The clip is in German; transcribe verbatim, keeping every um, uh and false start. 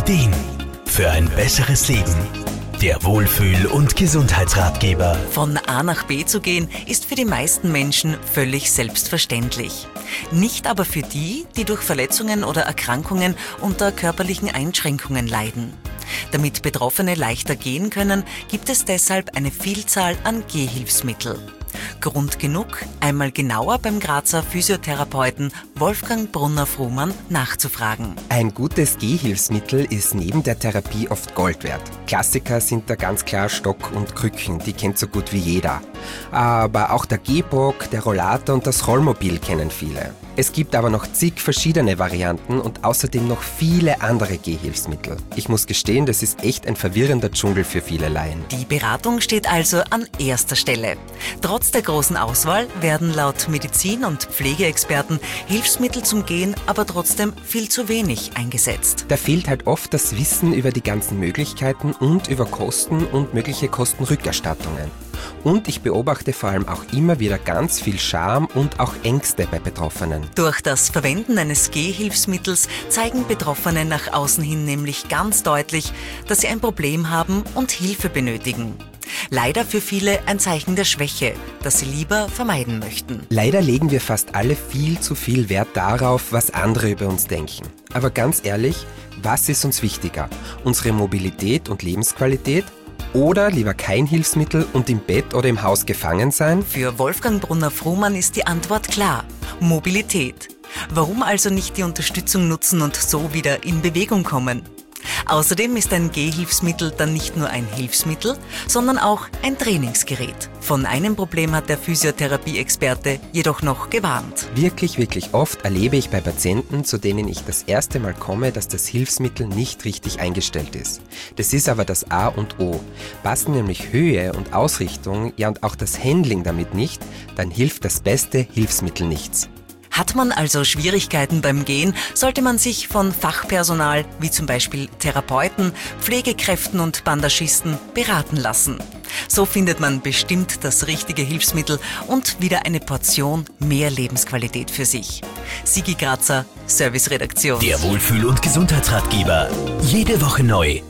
Ideen für ein besseres Leben. Der Wohlfühl- und Gesundheitsratgeber. Von A nach B zu gehen, ist für die meisten Menschen völlig selbstverständlich. Nicht aber für die, die durch Verletzungen oder Erkrankungen unter körperlichen Einschränkungen leiden. Damit Betroffene leichter gehen können, gibt es deshalb eine Vielzahl an Gehhilfsmittel. Grund genug, einmal genauer beim Grazer Physiotherapeuten Wolfgang Brunner-Frumann nachzufragen. Ein gutes Gehhilfsmittel ist neben der Therapie oft Gold wert. Klassiker sind da ganz klar Stock und Krücken, die kennt so gut wie jeder. Aber auch der Gehbock, der Rollator und das Rollmobil kennen viele. Es gibt aber noch zig verschiedene Varianten und außerdem noch viele andere Gehhilfsmittel. Ich muss gestehen, das ist echt ein verwirrender Dschungel für viele Laien. Die Beratung steht also an erster Stelle. Trotz der großen Auswahl werden laut Medizin- und Pflegeexperten Hilfsmittel zum Gehen aber trotzdem viel zu wenig eingesetzt. Da fehlt halt oft das Wissen über die ganzen Möglichkeiten und über Kosten und mögliche Kostenrückerstattungen. Und ich beobachte vor allem auch immer wieder ganz viel Scham und auch Ängste bei Betroffenen. Durch das Verwenden eines Gehhilfsmittels zeigen Betroffene nach außen hin nämlich ganz deutlich, dass sie ein Problem haben und Hilfe benötigen. Leider für viele ein Zeichen der Schwäche, das sie lieber vermeiden möchten. Leider legen wir fast alle viel zu viel Wert darauf, was andere über uns denken. Aber ganz ehrlich, was ist uns wichtiger? Unsere Mobilität und Lebensqualität? Oder lieber kein Hilfsmittel und im Bett oder im Haus gefangen sein? Für Wolfgang Brunner-Frumann ist die Antwort klar: Mobilität. Warum also nicht die Unterstützung nutzen und so wieder in Bewegung kommen? Außerdem ist ein Gehhilfsmittel dann nicht nur ein Hilfsmittel, sondern auch ein Trainingsgerät. Von einem Problem hat der Physiotherapie-Experte jedoch noch gewarnt. Wirklich, wirklich oft erlebe ich bei Patienten, zu denen ich das erste Mal komme, dass das Hilfsmittel nicht richtig eingestellt ist. Das ist aber das A und O. Passen nämlich Höhe und Ausrichtung, ja und auch das Handling damit nicht, dann hilft das beste Hilfsmittel nichts. Hat man also Schwierigkeiten beim Gehen, sollte man sich von Fachpersonal, wie zum Beispiel Therapeuten, Pflegekräften und Bandagisten, beraten lassen. So findet man bestimmt das richtige Hilfsmittel und wieder eine Portion mehr Lebensqualität für sich. Sigi Grazer, Serviceredaktion. Der Wohlfühl- und Gesundheitsratgeber. Jede Woche neu.